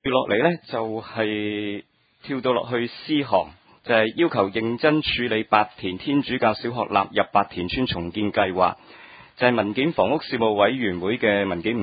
落嚟呢，就係跳到落去 C 項，就係要求認真處理白田天主教小學納入白田村重建計劃。就係文件房屋事務委員會嘅文件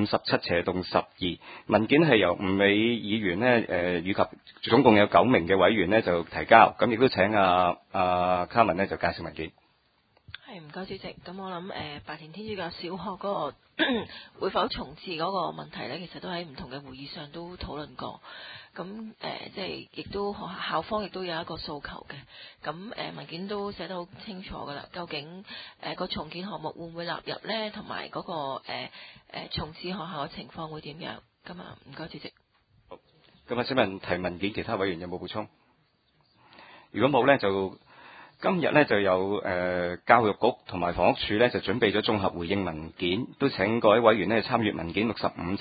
57/12，文件係由吳美議員呢，以及總共有9名嘅委員呢就提交，咁亦都請卡文呢就介紹文件。 係，唔該主席。咁我諗白田天主教小學嗰個會否重置嗰個問題呢，其實都喺唔同嘅會議上都討論過。咁即係亦都校方亦都有一個訴求嘅。咁文件都寫得好清楚㗎啦。究竟個重建項目會唔會納入呢？同埋嗰個重置學校嘅情況會點樣？咁啊，唔該主席。 好，咁啊，請問提文件其他委員有冇補充？如果冇呢，就今日呢就有教育局同埋房屋署呢就準備咗綜合回應文件，都請各位委員呢參閱文件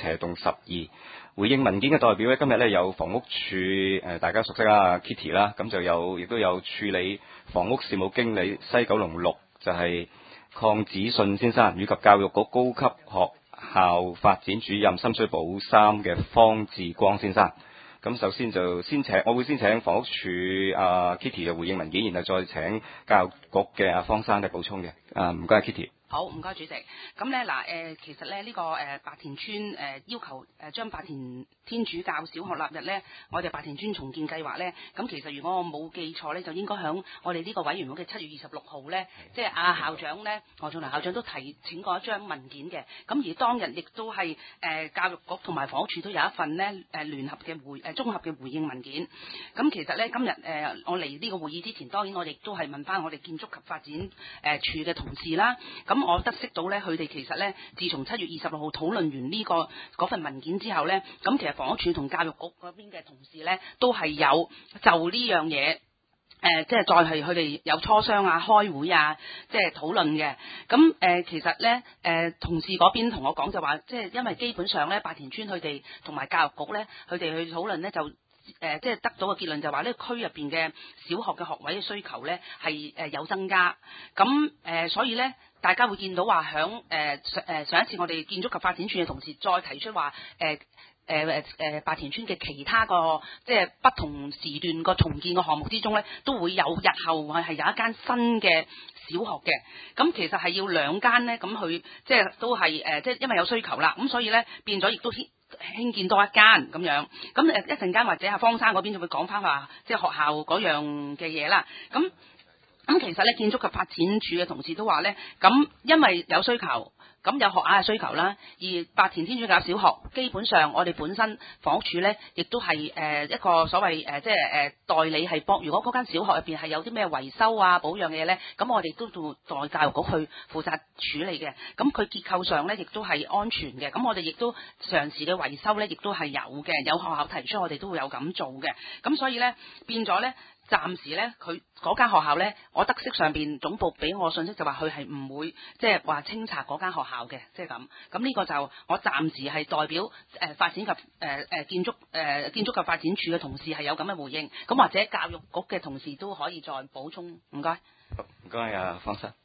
65/12。回應文件嘅代表呢，今日呢有房屋署大家熟悉啦 Kitty 啦，咁就亦都有處理房屋事務經理西九龍6就係鄺子信先生，以及教育局高級學校發展主任深水埗3嘅方志光先生。咁首先我會先請房屋署Kitty 嘅回應文件，然後再請教育局嘅方生嘅補充嘅。唔該 Kitty。 好，唔該主席。咁咧嗱，其實咧呢個白田村要求將白田天主教小學納入咧，我哋白田村重建計劃咧，咁其實如果我冇記錯咧，就應該響我哋呢個委員會嘅7月26號咧，即係校長咧，何仲良校長都提請過一張文件嘅。咁而當日亦都係教育局同埋房屋署都有一份咧聯合嘅綜合嘅回應文件。咁其實咧今日我嚟呢個會議之前，當然我亦都係問翻我哋建築及發展處嘅同事啦。咁我得悉到咧，佢哋其實咧，自從7月26號討論完呢嗰份文件之後咧，咁其實房屋署同教育局嗰邊嘅同事咧，都係有就呢樣嘢，即係再係佢哋有磋商啊、開會啊，即係討論嘅。咁其實咧，同事嗰邊同我講就話，即係因為基本上咧，白田村佢哋同埋教育局咧，佢哋去討論咧就。即係得到嘅結論就話呢個區入邊嘅小學嘅學位嘅需求咧係有增加，咁所以咧大家會見到話響上一次我哋建築及發展處嘅同事再提出話白田村嘅其他個即係不同時段個重建嘅項目之中咧，都會有日後係有一間新嘅小學嘅，咁其實係要2間咧，咁佢即係都係即係因為有需求啦，咁所以咧變咗亦都興建多一間咁樣，咁一陣間或者係方生嗰邊就會講翻話，即係學校嗰樣嘅嘢啦。咁其實咧，建築及發展處嘅同事都話咧，咁因為有需求，咁有學額嘅需求啦。而白田天主教小學基本上我哋本身房屋署咧，亦都係一個所謂即係代理係幫。如果嗰間小學入邊係有啲咩維修啊、保養嘅嘢咧，咁我哋都代教育局去負責處理嘅。咁佢結構上咧，亦都係安全嘅。咁我哋亦都常時嘅維修咧，亦都係有嘅。有學校提出，我哋都會有咁做嘅。咁所以咧，變咗咧。暫時咧，佢嗰間學校咧，我得悉上邊總部俾我信息就話佢係唔會即係話清拆嗰間學校嘅，即係咁。咁呢個就我暫時係代表發展及建築及發展處嘅同事係有咁嘅回應。咁或者教育局嘅同事都可以再補充。唔該。 唔該啊，方生。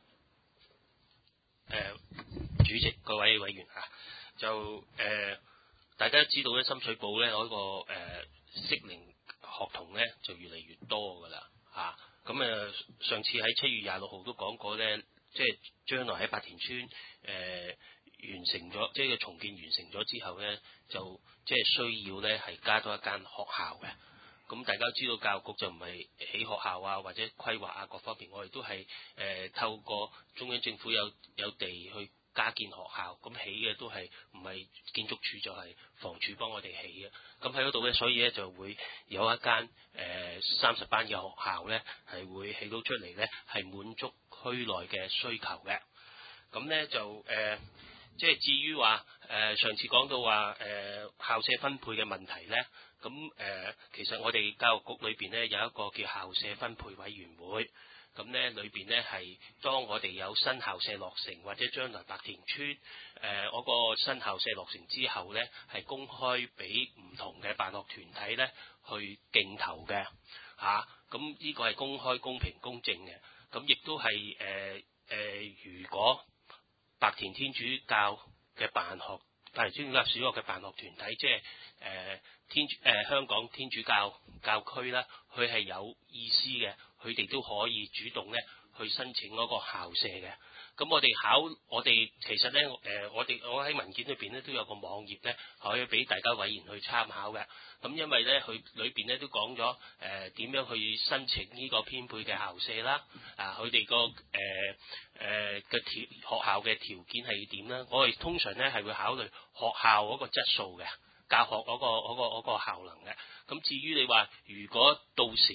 主席、各位委員就大家知道咧，深水埗咧嗰個適齡學童咧就越嚟越多噶啦咁上次喺7月26號都講過咧，即係將來喺白田村完成咗，即係個重建完成咗之後咧，就即係需要咧係加多一間學校嘅。咁大家知道教育局就唔係起學校啊，或者規劃啊各方面，我哋都係透過中央政府有地去加建學校，咁起嘅都係唔係建築署就係房署幫我哋起嘅。咁喺嗰度咧，所以咧就會有一間30班嘅學校咧，係會起到出嚟咧，係滿足區內嘅需求嘅。咁咧就即係至於話上次講到話校舍分配嘅問題咧，咁其實我哋教育局裏邊咧有一個叫校舍分配委員會。咁咧裏邊咧係當我哋有新校舍落成，或者將來白田村嗰個新校舍落成之後咧，係公開俾唔同嘅辦學團體咧去競投嘅咁呢個係公開、公平、公正嘅。咁亦都係如果白田天主教嘅白田天主教小學嘅辦學團體，即係香港天主教區啦，佢係有意思嘅，佢哋都可以主動咧去申請嗰個校舍嘅。咁我哋其實咧我喺文件裏邊咧都有個網頁咧，可以俾大家委員去參考嘅。咁因為咧佢裏邊咧都講咗點樣去申請呢個編配嘅校舍啦，佢哋個學校嘅條件係點啦？我哋通常咧係會考慮學校嗰個質素嘅。教學嗰個效能嘅，咁至於你話如果到時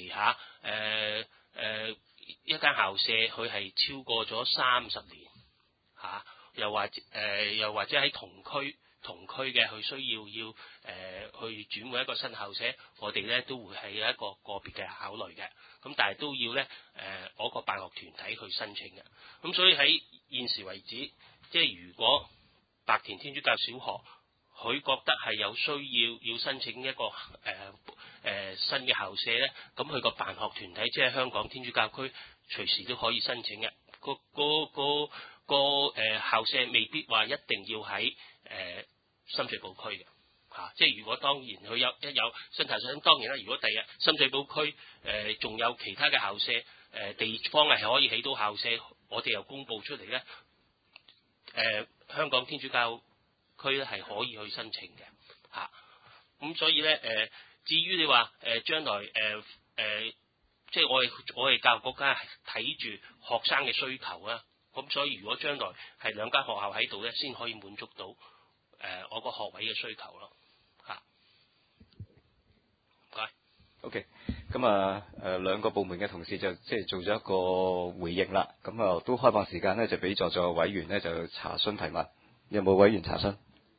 一間校舍佢係超過咗30年又或者喺同區嘅佢需要去轉換一個新校舍，我哋咧都會係有一個個別嘅考慮嘅，咁但係都要咧嗰個辦學團體去申請嘅，咁所以喺現時為止，即係如果白田天主教小學佢覺得係有需要申請一個新嘅校舍咧，咁佢個辦學團體即係香港天主教區隨時都可以申請嘅。校舍未必話一定要喺深水埗區嘅即係如果當然佢有新校舍，咁當然啦。如果第日深水埗區仲有其他嘅校舍地方係可以起到校舍，我哋又公佈出嚟咧，香港天主教區咧係可以去申請嘅咁所以咧至於你話將來即係我哋教育局家係睇住學生嘅需求啦，咁所以如果將來係兩間學校喺度咧，先可以滿足到我個學位嘅需求咯唔該。 OK， 咁兩個部門嘅同事就即係做咗一個回應啦，咁都開放時間咧就俾在座委員咧就查詢提問，有冇委員查詢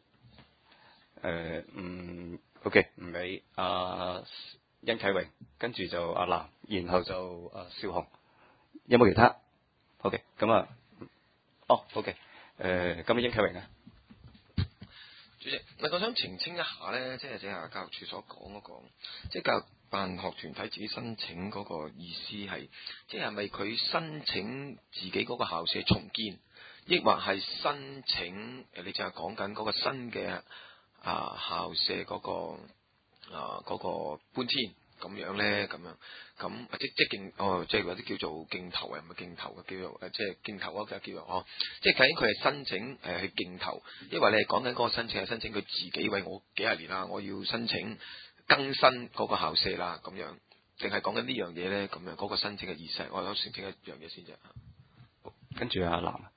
？OK， 唔俾殷啟榮，跟住就阿南，然後就邵雄，有冇其他 ？OK， 咁OK， 咁殷啟榮啊， 主席，我想澄清一下咧，即係正係教育處所講嗰個，即係教育辦學團體自己申請嗰個意思係，即係咪佢申請自己嗰個校舍重建，抑或係申請你正係講緊嗰個新嘅校舍嗰個搬遷咁樣咧，咁即係即係嗰啲叫做競投，唔係競投嘅叫做即係競投嗰個叫做即係究竟佢係申請去競投，因為你係講緊嗰個申請係申請佢自己，為我幾廿年啦，我要申請更新嗰個校舍啦，咁樣，定係講緊呢樣嘢咧？咁樣嗰個申請嘅意思，我想澄清一樣嘢先啫。 跟住阿南。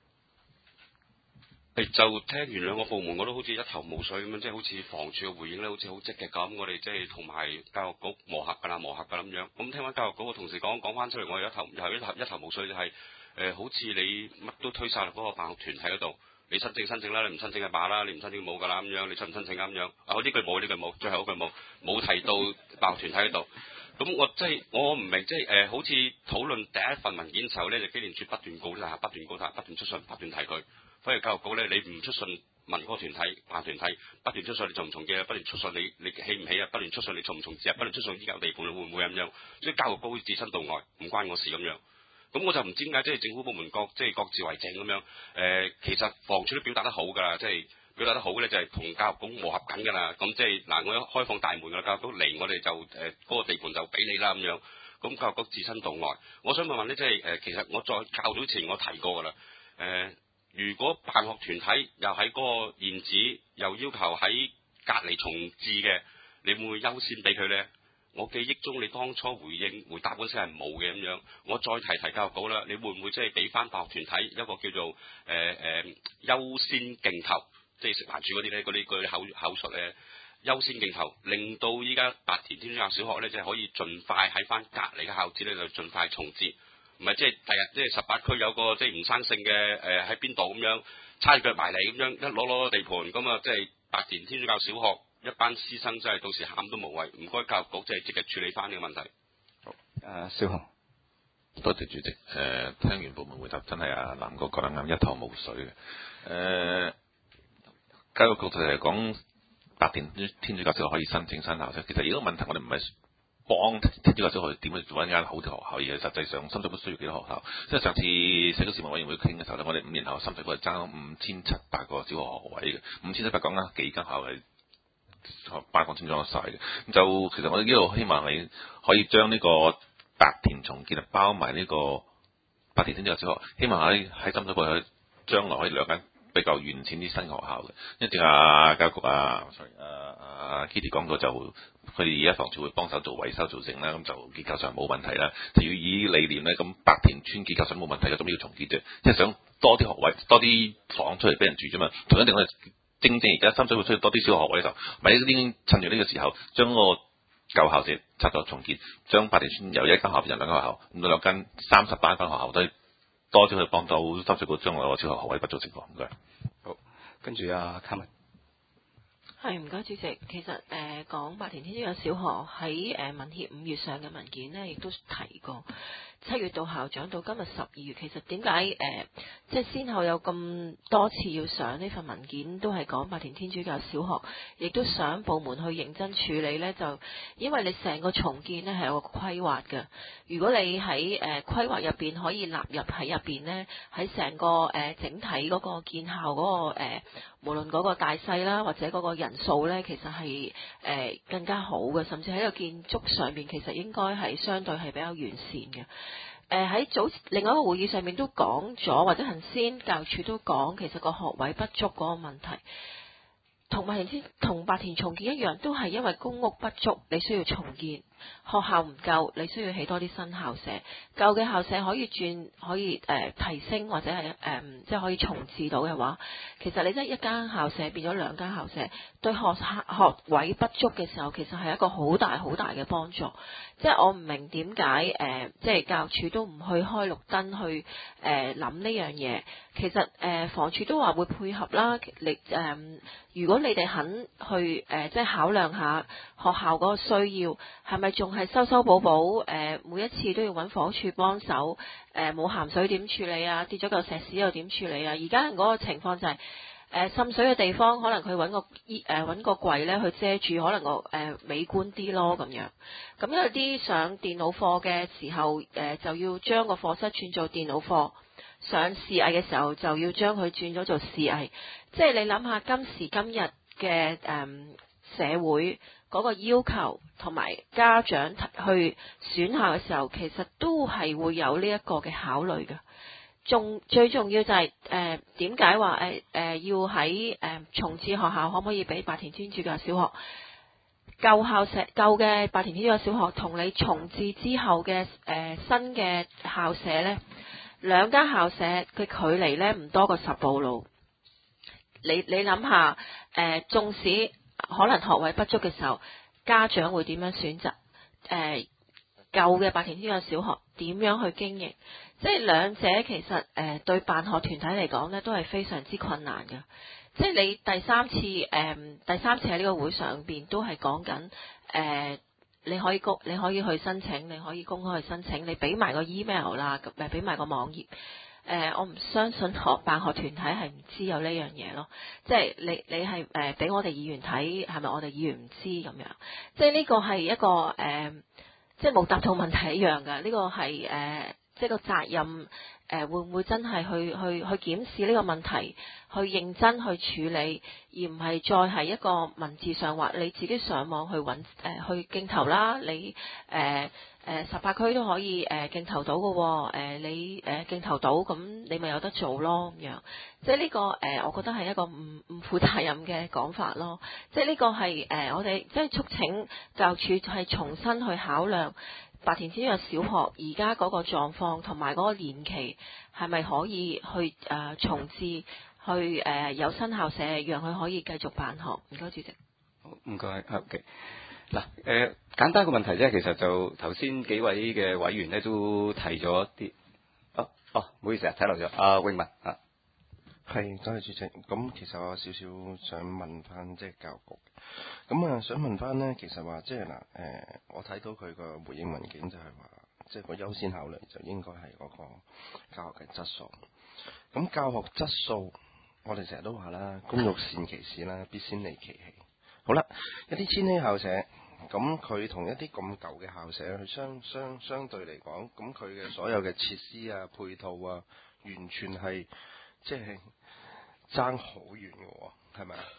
就聽完兩個部門，我都好似一頭霧水咁樣，即係好似房署嘅回應咧，好似好積極咁。我哋即係同埋教育局磨合㗎啦咁樣。咁聽翻教育局嘅同事講翻出嚟，我又一頭霧水，就係好似你乜都推晒落嗰個辦學團體嗰度，你申請啦，你唔申請就罷啦，你唔申請冇㗎啦咁樣，你申唔申請咁樣？呢句冇，最後嗰句冇提到辦學團體嗰度。咁我唔明，即係好似討論第一份文件嘅時候咧，就機電署不斷告不斷出信，不斷提佢。反而教育局咧，你唔出信問嗰個團體辦團體，不斷出信你重唔重建啊？不斷出信你起唔起啊？不斷出信你重唔重置啊？不斷出信依家地盤會唔會咁樣？所以教育局好似置身度外，唔關我事咁樣。咁我就唔知點解即係政府部門各自為政咁樣。其實房署都表達得好㗎啦，即係表達得好咧，就係同教育局磨合緊㗎啦。咁即係嗱，我一開放大門㗎啦，教育局嚟我哋就嗰個地盤就俾你啦咁樣。咁教育局置身度外，我想問咧，即係其實我再較早前我提過㗎啦，如果辦學團體又喺嗰個現址又要求喺隔離重置嘅，你會唔會優先俾佢呢？我記憶中你當初回答嗰時係冇嘅咁樣。我再提教育局啦，你會唔會即係俾翻辦學團體一個叫做優先競投，即係食環署嗰啲咧嗰啲口述咧優先競投，令到依家白田天主教小學咧即係可以盡快喺翻隔離嘅校址咧就盡快重置。唔係即係第日即係18區有個即係唔生性嘅喺邊度咁樣叉腳埋嚟咁樣一攞地盤咁啊！即係白田天主教小學一班師生真係到時喊都無謂。唔該教育局即係積極處理翻呢個問題。 好，蕭雄， 多謝主席。聽完部門回答真係南哥講得啱，一頭霧水嘅。教育局就係講白田天主教小學可以申請新校舍，其實呢個問題我哋唔係幫天主教小學點去做一間好嘅學校，而係實際上深水埗需要幾多學校？即係上次社區事務委員會傾嘅時候咧，我哋5年後深水埗係爭5700個小學學位嘅，5700講緊幾間學校係班講清楚晒嘅。咁就其實我哋呢度希望係可以將呢個白田重建啊包埋呢個白田天主教小學，希望喺深水埗將來可以兩間比較完善啲新學校嘅。因為正教育局Kitty 講過就佢哋而家房署會幫手做維修做成啦，咁就結構上冇問題啦。就要以理念咧，咁白田村結構上冇問題嘅，咁要重建啫，即係想多啲學位、多啲房出嚟俾人住啫嘛。同一定我哋正而家深水埗需要多啲小學位就，咪已經趁住呢個時候將個舊校舍拆咗重建，將白田村由一間學校變成兩間學校，咁到兩間30班學校都多啲去幫到深水埗將來個小學學位不足情況。唔該。 好，跟住阿卡文。 係，唔該主席。其實講白田天主教小學喺民協5月上嘅文件呢，亦都提過7月到校長到今日12月，其實點解即係先後有咁多次要上呢份文件，都係講白田天主教小學，亦都想部門去認真處理呢。就因為你成個重建呢係有個規劃嘅，如果你喺規劃入邊可以納入喺入邊呢，喺成個整體嗰個建校嗰個無論嗰個大細啦，或者嗰個人數呢，其實係更加好嘅，甚至喺個建築上面，其實應該係相對係比較完善嘅。喺另外一個會議上面都講咗，或者頭先教育處都講，其實個學位不足嗰個問題，同白田重建一樣，都係因為公屋不足，你需要重建。學校唔夠，你需要起多啲新校舍，舊嘅校舍可以提升或者係即係可以重置到嘅話，其實你即係一間校舍變咗兩間校舍，對學位不足嘅時候，其實係一個好大好大嘅幫助。即係我唔明點解即係教育處都唔去開綠燈去諗呢樣嘢。其實房署都話會配合啦，如果你哋肯去即係考量下學校嗰個需要，係咪仲係修補補？每一次都要揾房署幫手，冇鹹水點處理啊？跌咗嚿石屎又點處理啊？而家嗰個情況就係滲水嘅地方，可能佢揾個櫃咧去遮住，可能個美觀啲咯咁樣。咁有啲上電腦課嘅時候，就要將個課室轉做電腦課。上視藝嘅時候就要將佢轉咗做視藝，即係你諗下今時今日嘅社會嗰個要求，同埋家長去選校嘅時候，其實都係會有呢一個嘅考慮嘅。最重要就係點解話要喺重置學校，可唔可以俾白田天主教小學舊嘅白田天主教小學同你重置之後嘅新嘅校舍呢？兩間校舍嘅距離呢唔多過10步路，你諗下，縱使可能學位不足嘅時候，家長會點樣選擇？舊嘅白田天主教小學點樣去經營？即係兩者其實對辦學團體嚟講呢都係非常之困難嘅。即係你第三次喺呢個會上邊都係講緊你可以去申請，你可以公開去申請，你俾埋個 email 啦，俾埋個網頁。我唔相信辦學團體係唔知有呢樣嘢咯。即係你係俾我哋議員睇，係咪我哋議員唔知咁樣？即係呢個係一個即係冇答到問題一樣㗎。呢個係即係個責任會唔會真係去檢視呢個問題，去認真去處理，而唔係再係一個文字上話你自己上網去揾去競投啦。你18區都可以競投到嘅，你競投到咁你咪有得做咯咁樣。即係呢個我覺得係一個唔負責任嘅講法咯。即係呢個係我哋即係促請教育處係重新去考量白田天主教小學而家嗰個狀況同埋嗰個年期係咪可以去重置，去有新校舍，讓佢可以繼續辦學。唔該，主席。 好，唔該。OK。嗱，簡單個問題啫，其實就頭先幾位嘅委員咧都提咗啲。唔好意思啊，睇漏咗。阿永文啊。 係，多謝主席。咁其實我有少少想問翻即係教育局。咁想問翻呢，其實話即係嗱，我睇到佢個回應文件就係話，即係個優先考慮就應該係嗰個教學嘅質素。咁教學質素，我哋成日都話啦，工欲善其事啦，必先利其器。好啦，一啲千禧校舍，咁佢同一啲咁舊嘅校舍，佢相對嚟講，咁佢嘅所有嘅設施啊、配套啊，完全係即係爭好遠嘅喎，係咪啊？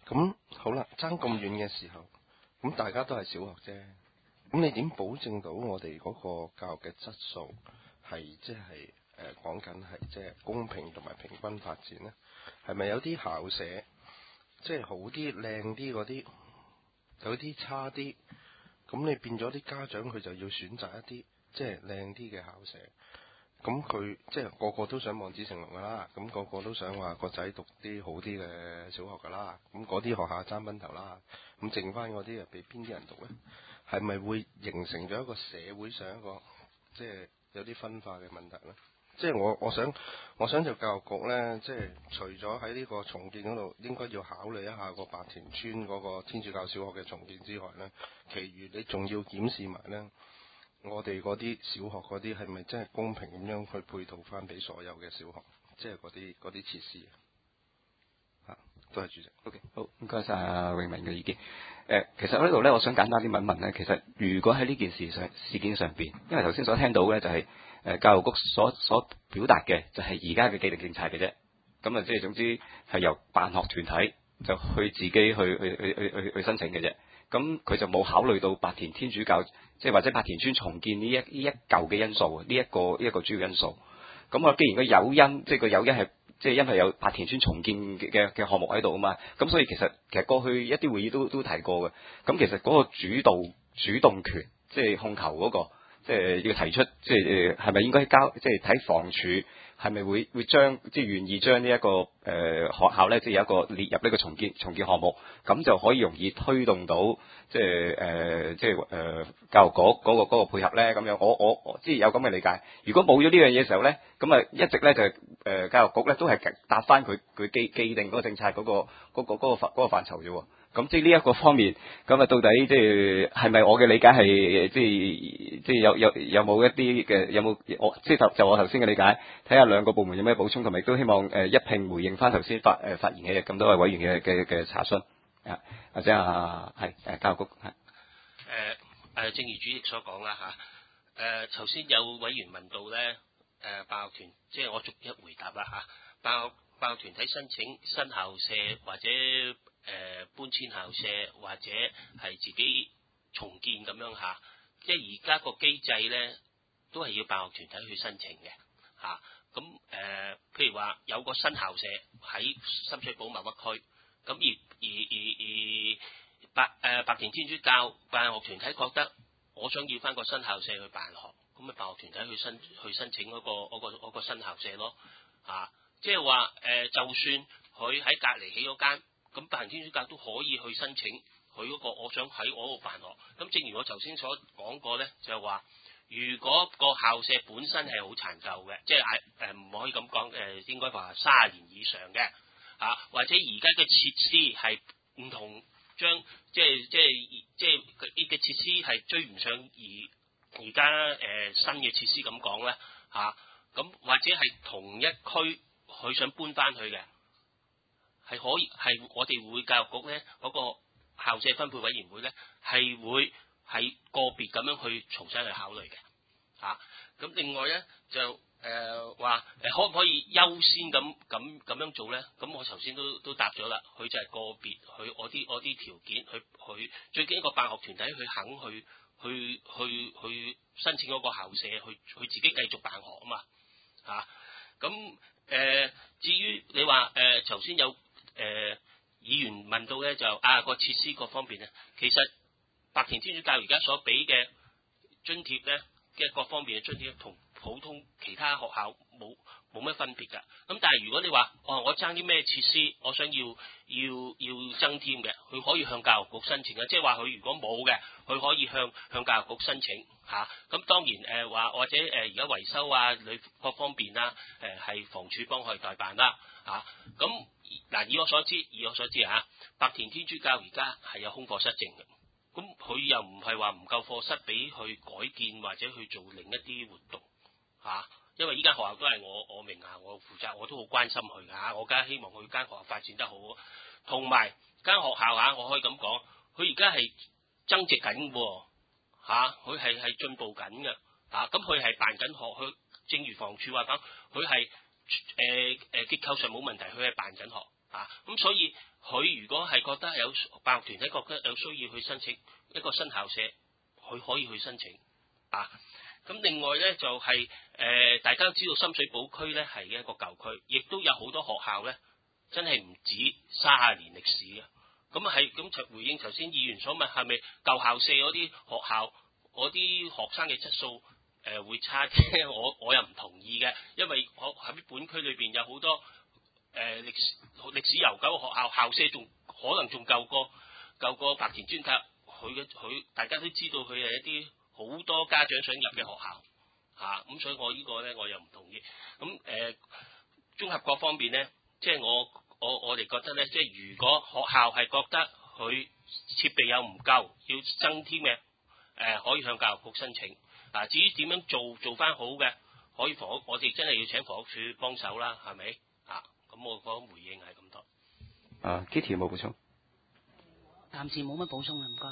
咁好啦，爭咁遠嘅時候，咁大家都係小學啫。咁你點保證到我哋嗰個教育嘅質素係即係講緊係即係公平同埋平均發展呢？係咪有啲校舍即係好啲、靚啲嗰啲，有啲差啲？咁你變咗啲家長佢就要選擇一啲即係靚啲嘅校舍。咁佢即係個個都想望子成龍㗎啦，咁個個都想話個仔讀啲好啲嘅小學㗎啦，咁嗰啲學校爭崩頭啦，咁剩翻嗰啲又俾邊啲人讀呢？係咪會形成咗一個社會上一個即係有啲分化嘅問題呢？即係我想就教育局呢，即係除咗喺呢個重建嗰度應該要考慮一下個白田村嗰個天主教小學嘅重建之外呢，其餘你仲要檢視埋呢。我哋嗰啲小學嗰啲係咪真係公平咁樣去配套翻俾所有嘅小學，即係嗰啲設施啊？多謝主席。 OK， 好，唔該晒阿永明嘅意見。其實喺呢度咧，我想簡單啲問一問咧，其實如果喺呢件事件上邊，因為頭先所聽到咧就係教育局所表達嘅就係而家嘅既定政策嘅啫。咁啊，即係總之係由辦學團體就去自己去申請嘅啫。咁佢就冇考慮到白田天主教，即係或者白田村重建呢一嚿嘅因素，呢一個主要因素。咁我既然個誘因，即係個誘因係即係因為有白田村重建嘅項目喺度啊嘛，咁所以其實過去一啲會議都提過嘅。咁其實嗰個主動權，即係控球嗰個，即係要提出，即係係咪應該交，即係睇房署係咪會將即係願意將呢一個學校咧，即係有一個列入呢個重建項目，咁就可以容易推動到即係教育局嗰個配合咧。咁樣我即係有咁嘅理解。如果冇咗呢樣嘢嘅時候咧，咁啊一直咧就教育局咧都係答翻佢既定嗰個政策嗰個範疇啫喎。咁即係呢一個方面，咁啊到底即係咪我嘅理解係即係有冇一啲嘅有冇我即係就我頭先嘅理解，睇下兩個部門有咩補充，同埋亦都希望一併回應翻頭先發言嘅咁多位委員嘅查詢啊，或者係教育局係正如主席所講啦嚇，頭先有委員問到咧辦學團，即係我逐一回答啦嚇，辦學團體申請新校舍或者搬遷校舍或者係自己重建咁樣嚇，即係而家個機制咧都係要辦學團體去申請嘅嚇。咁譬如話有個新校舍喺深水埗某一區，咁而白田天主教辦學團體覺得我想要翻個新校舍去辦學，咁咪辦學團體去申請嗰個新校舍咯嚇。即係話就算佢喺隔離起咗間。咁白田天主教都可以去申請佢嗰個，我想喺我度辦學。咁正如我頭先所講過咧，就係話，如果個校舍本身係好殘舊嘅，即係唔可以咁講，應該話30年以上嘅，或者而家嘅設施係唔同，將即係呢個設施係追唔上而家新嘅設施咁講咧，咁或者係同一區佢想搬翻去嘅。係可以係我哋會教育局咧嗰個校舍分配委員會咧係會係個別咁樣去重新去考慮嘅咁另外咧就話可唔可以優先咁樣做咧？咁我頭先都答咗啦，佢就係個別佢我啲條件去最緊一個辦學團體佢肯去申請嗰個校舍去自己繼續辦學啊嘛咁至於你話頭先有議員問到咧就個設施各方面咧，其實白田天主教而家所俾嘅津貼咧嘅各方面嘅津貼同普通其他學校冇乜分別㗎。咁但係如果你話我爭啲咩設施，我想要增添嘅，佢可以向教育局申請嘅，即係話佢如果冇嘅，佢可以向教育局申請咁當然話或者而家維修你各方面啦係房署幫佢代辦啦咁。嗱，以我所知白田天主教而家係有空課室證嘅，咁佢又唔係話唔夠課室俾去改建或者去做另一啲活動因為依間學校都係我名下，我負責，我都好關心佢㗎我梗係希望佢間學校發展得好，同埋間學校我可以咁講，佢而家係增值緊喎佢係進步緊嘅咁佢係辦緊學，佢正如房署話講，佢係結構上冇問題，佢係辦緊學咁所以佢如果係覺得有辦學團體覺得有需要去申請一個新校舍，佢可以去申請啊。咁另外呢，就係、大家都知道深水埗區呢係一個舊區，亦都有好多學校呢真係唔止30年歷史嘅。咁就回應頭先議員所問，係咪舊校舍嗰啲學校嗰啲學生嘅質素會差啲？我又唔同意嘅，因為喺本區裏邊有好多歷史悠久嘅學校，校舍仲可能仲舊過白田專塔。佢大家都知道佢係一啲好多家長想入嘅學校嚇，咁所以我呢個呢，我又唔同意。咁綜合各方面呢，即係我哋覺得呢，即係如果學校係覺得佢設備有唔夠，要增添嘅，可以向教育局申請。至於點樣做翻好嘅，可以我哋真係要請房屋署幫手啦，係咪？咁我講回應係咁多。 Kitty 有冇補充？ 暫時冇乜補充啊，唔該。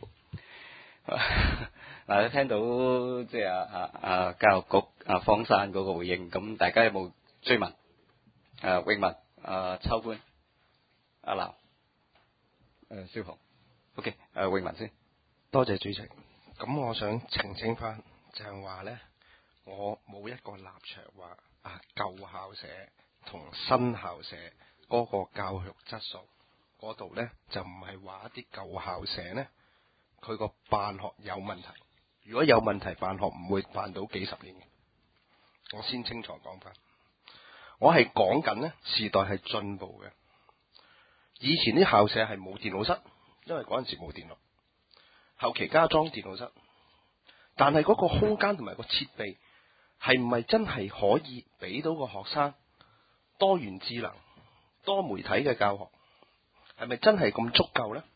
嗱，聽到即係教育局方山嗰個回應，咁大家有冇追問？永文、秋官、阿南、蕭紅 ，OK， 永文先。 多謝主席。咁我想澄清翻，就係話呢，我冇一個立場話舊校舍同新校舍嗰個教育質素嗰度呢，就唔係話一啲舊校舍呢，佢個辦學有問題。如果有問題，辦學唔會辦到幾十年嘅。我先清楚講翻，我係講緊呢，時代係進步嘅。以前啲校舍係冇電腦室，因為嗰陣時冇電腦，後期加裝電腦室。但係嗰個空間同埋個設備係唔係真係可以俾到個學生多元智能、多媒體嘅教學？係咪真係咁足夠呢？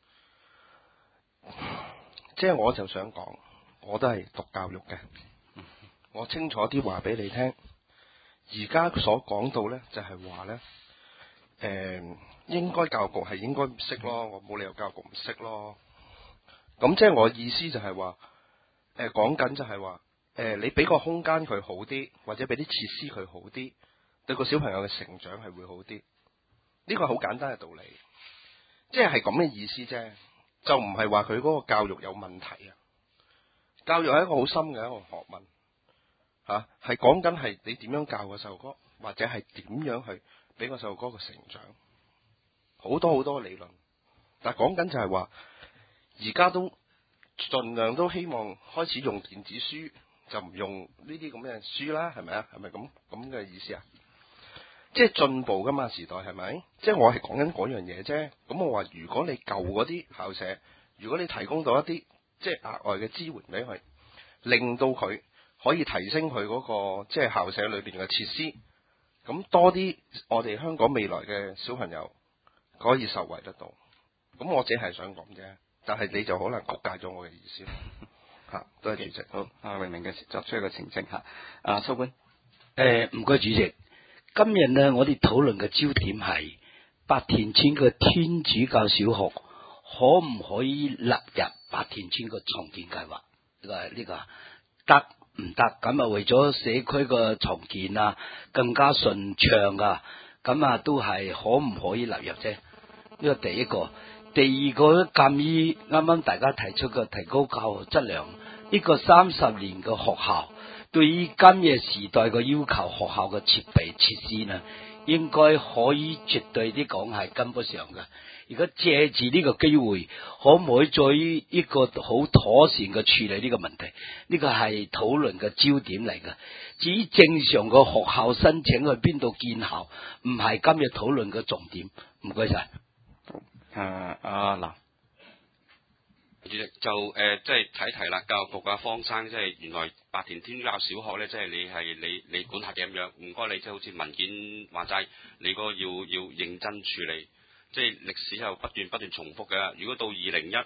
即係我就想講，我都係讀教育嘅，我清楚啲話俾你聽。而家所講到呢，就係話呢，應該教育局係應該唔識咯，我冇理由教育局唔識咯。咁即係我意思就係話，講緊就係話，你俾個空間佢好啲，或者俾啲設施佢好啲，對個小朋友嘅成長係會好啲。呢個好簡單嘅道理，即係咁嘅意思啫，就唔係話佢嗰個教育有問題啊。教育係一個好深嘅一個學問，係講緊係你點樣教個細路哥，或者係點樣去俾個細路哥嘅成長，好多好多理論。但係講緊就係話，而家都盡量都希望開始用電子書，就唔用呢啲咁嘅書啦，係咪啊？係咪咁嘅意思啊？即係進步噶嘛，時代係咪？即係我係講緊嗰樣嘢啫。咁我話，如果你舊嗰啲校舍，如果你提供到一啲即係額外嘅支援俾佢，令到佢可以提升佢嗰個即係校舍裏邊嘅設施，咁多啲我哋香港未來嘅小朋友可以受惠得到。咁我只係想講啫，但係你就可能曲解咗我嘅意思。多謝主席。 好，阿榮明嘅作出一個澄清嚇。蘇官， 唔該主席。今日呢，我哋討論嘅焦點係白田村嘅天主教小學可唔可以納入白田村嘅重建計劃？呢個得唔得？咁啊，為咗社區嘅重建啊，更加順暢啊，咁啊都係可唔可以納入啫？呢個第一個。第二個，鑑於啱啱大家提出嘅提高教學質量，呢個30年嘅學校，對於今日時代嘅要求，學校嘅設備設施呢，應該可以絕對啲講係跟不上嘅。如果借住呢個機會，可唔可以在於一個好妥善嘅處理呢個問題？呢個係討論嘅焦點嚟嘅。至於正常嘅學校申請去邊度建校，唔係今日討論嘅重點。唔該晒。 阿南。 主席就即係睇題啦，教育局啊，方生即係原來白田天主教小學咧，即係你管轄嘅咁樣，唔該你即係好似文件話齋，你嗰個要認真處理，即係歷史又不斷重複嘅。如果到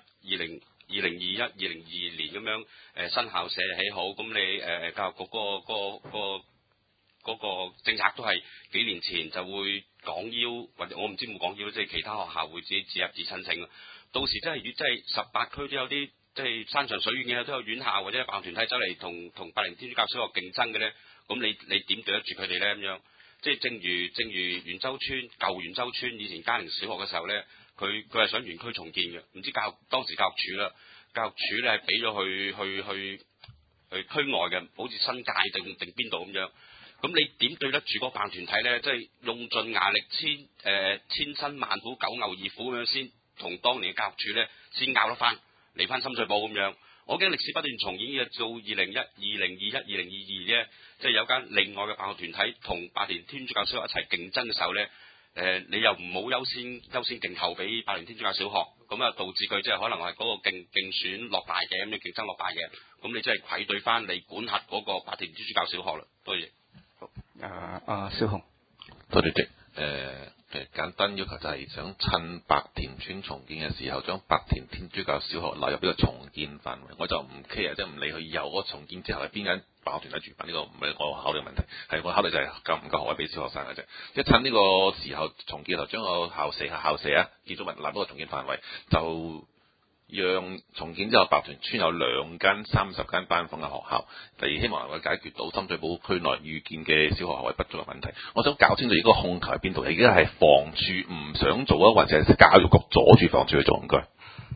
2021、2022年咁樣新校舍起好，咁你教育局嗰個政策都係幾年前就會講邀，或者我唔知冇講邀，即係其他學校會自己自入自申請。到時真係18區都有啲即係山長水遠嘅都有院校或者辦學團體走嚟同白田天主教小學競爭嘅咧，咁你點對得住佢哋咧咁樣？ 即係正如元州村舊元州村以前嘉寧小學嘅時候咧，佢係想園區重建嘅，唔知當時教育署啦，教育署咧係俾咗去區外嘅，好似新界定邊度咁樣。咁你點對得住嗰個辦學團體咧？即係用盡牙力千辛萬苦九牛二虎咁樣先同當年嘅教育署咧先拗得翻嚟翻深水埗咁樣。我驚歷史不斷重演嘅，到2021、2022咧，即係有間另外嘅辦學團體同白田天主教小學一齊競爭嘅時候咧，你又唔好優先競投俾白田天主教小學，咁啊導致佢即係可能係嗰個競選落敗嘅，咁樣競爭落敗嘅，咁你真係愧對翻你管轄嗰個白田天主教小學啦。多謝。 蕭紅， 多謝主席。簡單要求就係想趁白田村重建嘅時候，將白田天主教小學納入呢個重建範圍。我就唔 care，即係唔理佢以後嗰個重建之後係邊間辦學團體主辦，呢個唔係我考慮嘅問題，係我考慮就係夠唔夠學位俾小學生嘅啫。即係趁呢個時候重建嘅時候，將個校舍建築物納入個重建範圍，就讓重建之後白田村有2間30間班房嘅學校，希望能夠解決到深水埗區內預見嘅小學學位不足嘅問題。我想搞清楚而家個控球喺邊度？而家係房署唔想做啊，或者係教育局阻住房署去做？唔該。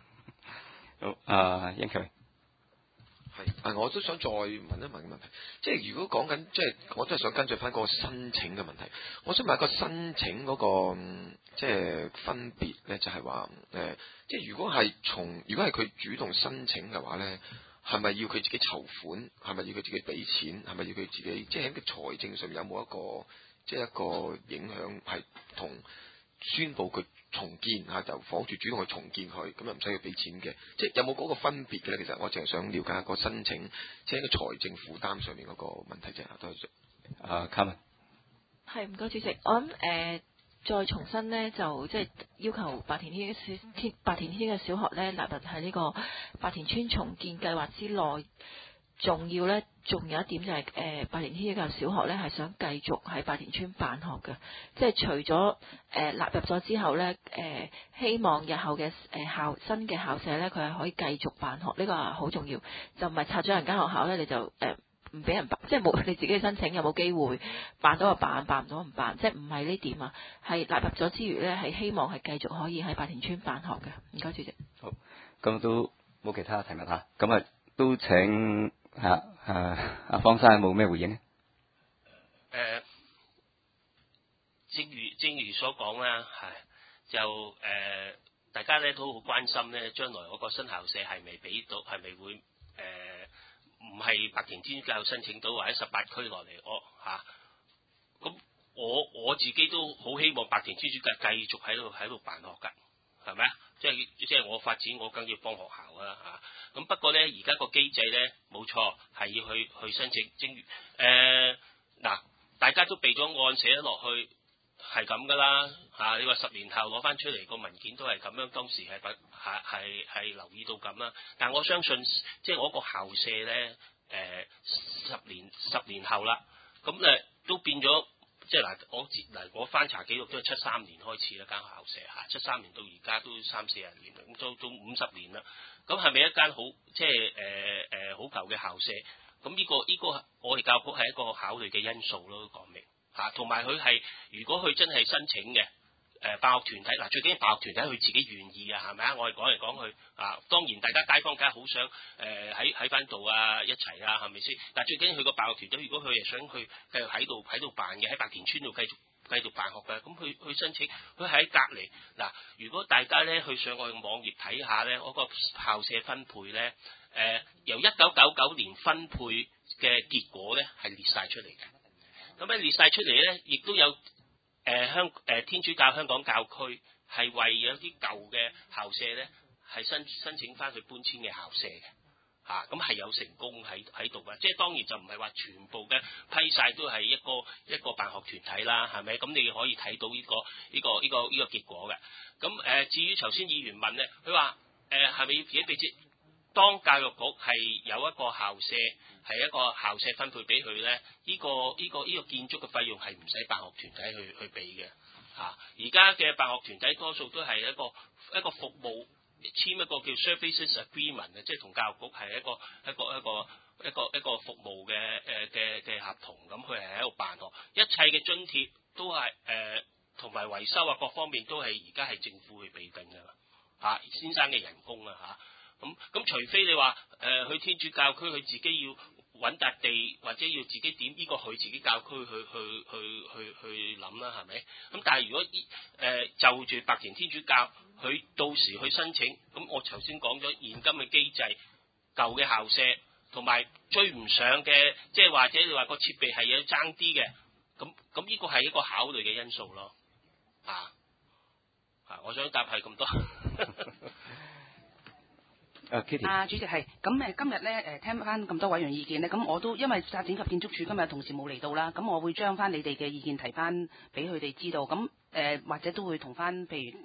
好，殷強。 係，我都想再問一問嘅問題，即係如果講緊，即係我都係想跟進翻嗰個申請嘅問題。我想問一個申請嗰個即係分別咧，就係話即係如果係佢主動申請嘅話咧，係咪要佢自己籌款？係咪要佢自己俾錢？係咪要佢自己即係喺個財政上面有冇一個即係一個影響係同宣佈佢重建嚇，就房署主動去重建佢，咁又唔使要俾錢嘅，即係有冇嗰個分別嘅咧？其實我淨係想了解一個申請，即係一個財政負擔上面嗰個問題啫。多謝。 卡文。 係，唔該主席。我諗再重申呢，就即係要求白田天嘅小學咧納入喺呢個白田村重建計劃之內。仲有一點就係白田天主教小學咧係想繼續喺白田村辦學嘅，即係除咗納入咗之後咧，希望日後嘅新嘅校舍咧佢係可以繼續辦學，呢個係好重要，就唔係拆咗人間學校咧你就唔俾人辦，即係冇你自己申請有冇機會辦到就辦，辦唔到唔辦，即係唔係呢點啊？係納入咗之餘咧係希望係繼續可以喺白田村辦學嘅。唔該主席。 好，咁都冇其他提問嚇，咁啊都請。阿方生有冇咩回應呢？ 正如所講啦，就大家咧都好關心咧，將來嗰個新校舍係咪俾到，係咪會唔係白田天主教申請到，或者18區落嚟咁我自己都好希望白田天主教繼續喺度辦學㗎，係咪啊？即係我發展，我梗要幫學校啦嚇。咁不過咧，而家個機制咧冇錯，係要去申請。正如大家都備咗案寫咗落去，係咁噶啦嚇。你話10年後攞翻出嚟個文件都係咁樣，當時係留意到咁啦。但我相信即係我個校舍咧10年後啦，咁都變咗。即係我翻查記錄都係73年開始啦，間校舍73年到而家都30-40年啦，咁都50年啦。咁係咪一間好即係好舊嘅校舍？咁呢個我哋教育局係一個考慮嘅因素咯，講明同埋佢係如果佢真係申請嘅辦學團體最緊要辦學團體佢自己願意啊，係咪啊？我哋講嚟講去當然大家街坊梗係好想喺翻度一齊係咪先？但最緊要佢個辦學團體，如果佢係想去繼續喺度辦嘅，喺白田村度繼續辦學嘅，咁佢申請，佢喺隔離如果大家咧去上我嘅網頁睇下咧，嗰個校舍分配咧由1999年分配嘅結果咧係列晒出嚟嘅。咁列晒出嚟咧，亦都有。天主教香港教區係為有啲舊嘅校舍咧，係申請翻去搬遷嘅校舍嘅，咁係有成功喺度嘅。即係當然就唔係話全部嘅批晒都係一個辦學團體啦，係咪？咁你可以睇到呢個結果嘅。咁至於頭先議員問咧，佢話係咪要自己俾錢？當教育局係有一個校舍，係一個校舍分配俾佢咧，呢個建築嘅費用係唔使辦學團體去俾嘅。而家嘅辦學團體多數都係一個服務簽一個叫 Services Agreement 嘅，即係同教育局係一個服務嘅合同，咁佢係喺度辦學，一切嘅津貼都係同埋維修啊各方面都係而家係政府去備定㗎啦，嚇先生嘅人工啊嚇，咁除非你話去天主教區佢自己要揾笪地或者要自己點呢個佢自己教區去諗啦，係咪？咁但係如果就住白田天主教，佢到時去申請，咁我頭先講咗現今嘅機制，舊嘅校舍同埋追唔上嘅，即係或者你話個設備係有爭啲嘅，咁呢個係一個考慮嘅因素咯，我想答係咁多。 Kitty 主席係咁今日咧聽翻咁多委員意見咧，咁我都因為發展及建築署今日同事冇嚟到啦，咁我會將翻你哋嘅意見提翻俾佢哋知道，咁或者都會同翻譬如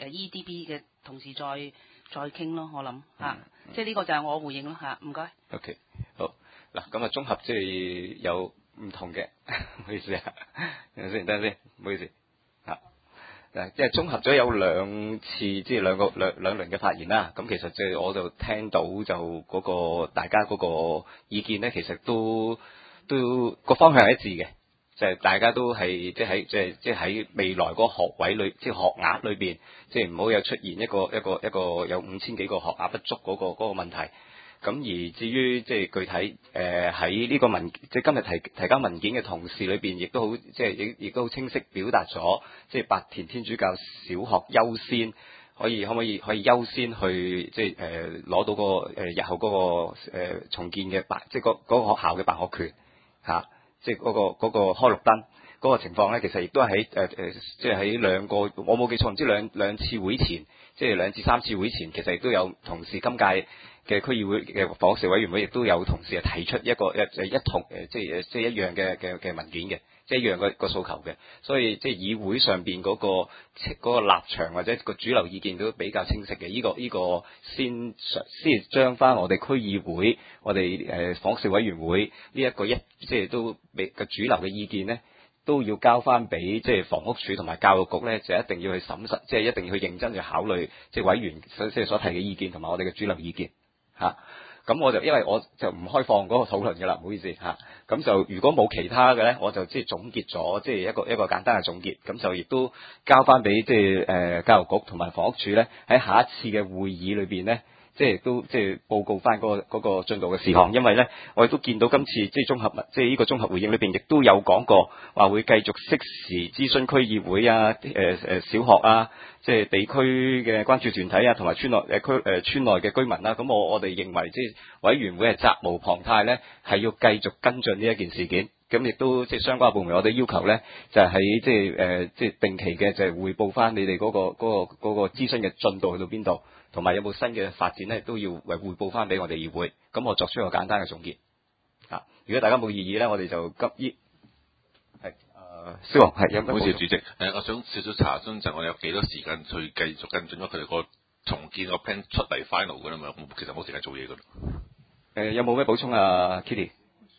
EDB 嘅同事再傾咯，我諗即係呢個就係我回應咯嚇，唔該。 OK， 好嗱，咁綜合即係有唔同嘅，唔好意思啊，等陣先，唔好意思嚇。即係綜合咗有兩次，即係兩輪嘅發言啦。咁其實即係我就聽到就嗰個大家嗰個意見咧，其實都個方向係一致嘅，就係大家都係即係喺未來嗰個學位裏，即係學額裏邊，即係唔好有出現一個有5000幾個學額不足嗰個問題。咁而至於即係具體喺呢個即係今日提交文件嘅同事裏邊，亦都好即係亦都好清晰表達咗，即係白田天主教小學優先可唔可以優先去即係攞到個日後嗰個重建嘅即係嗰個學校嘅辦學權嚇，即係嗰個開綠燈嗰個情況咧，其實亦都喺即係喺兩個我冇記錯，唔知兩次會前，即係2至3次會前，其實亦都有同事今屆嘅區議會嘅房屋事委員會亦都有同事係提出一同即係一樣嘅文件嘅，即係一樣個訴求嘅，所以即係議會上邊嗰個立場或者個主流意見都比較清晰嘅。呢個先將翻我哋區議會、我哋房屋事委員會呢一個即係都嘅主流嘅意見咧，都要交翻俾即係房屋署同埋教育局咧，就一定要去審實，即係一定要去認真去考慮即係委員即係所提嘅意見同埋我哋嘅主流意見。咁因為我就唔開放嗰個討論嘅啦，唔好意思嚇。咁就如果冇其他嘅咧，我就即係總結咗，即係一個簡單嘅總結。咁就亦都交翻俾即係教育局同埋房屋署咧，喺下一次嘅會議裏邊咧，即係都即係報告翻嗰個進度嘅事項。因為咧，我亦都見到今次即係呢個綜合回應裏邊，亦都有講過話會繼續適時諮詢區議會啊、小學啊。即係地區嘅關注團體啊，同埋村內嘅居民啦。咁我哋認為，即係委員會係責無旁貸咧，係要繼續跟進呢一件事件。咁亦都即係相關部門，我哋要求咧，就係喺即係定期嘅就係匯報翻你哋嗰個諮詢嘅進度去到邊度，同埋有冇新嘅發展咧，都要匯報翻俾我哋議會。咁我作出一個簡單嘅總結。如果大家冇異議咧，我哋就急於係。蕭王係， 好謝主席。我想少少查詢就我有幾多時間去繼續跟進咗佢哋個重建個 plan 出嚟 final 㗎啦嘛？其實冇時間做嘢㗎啦。 有冇咩補充啊 ，Kitty？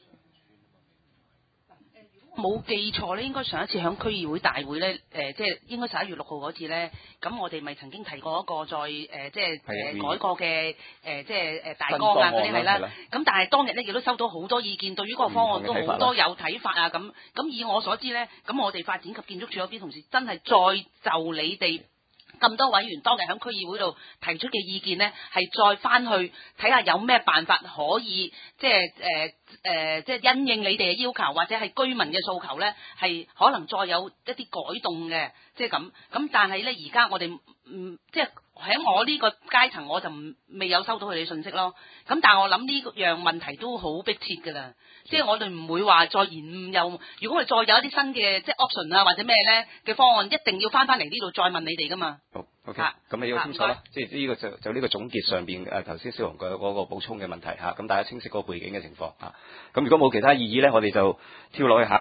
冇記錯咧，應該上一次響區議會大會咧，即係應該11月6號嗰次咧，咁我哋咪曾經提過一個再即係改過嘅即係大綱啊嗰啲係啦。咁但係當日咧亦都收到好多意見，對於嗰個方案都好多有睇法啊咁。咁以我所知咧，咁我哋發展及建築署嗰邊同事真係再就你哋咁多委員當日喺區議會度提出嘅意見呢，係再翻去睇下有咩辦法可以即係因應你哋嘅要求，或者係居民嘅訴求呢，係可能再有一啲改動嘅，即係咁。咁但係呢，而家我哋即係喺我呢個階層，我就未有收到佢哋信息咯。咁但係我諗呢樣問題都好迫切㗎啦。即係我哋唔會話再延誤又，如果我哋再有一啲新嘅即係 option 啊或者咩咧嘅方案，一定要翻嚟呢度再問你哋噶嘛。 好 ，OK，咁你要清楚啦。即係呢個就呢個總結上邊頭先蕭紅嘅嗰個補充嘅問題嚇，咁大家清晰個背景嘅情況嚇。咁如果冇其他異議咧，我哋就跳落去下。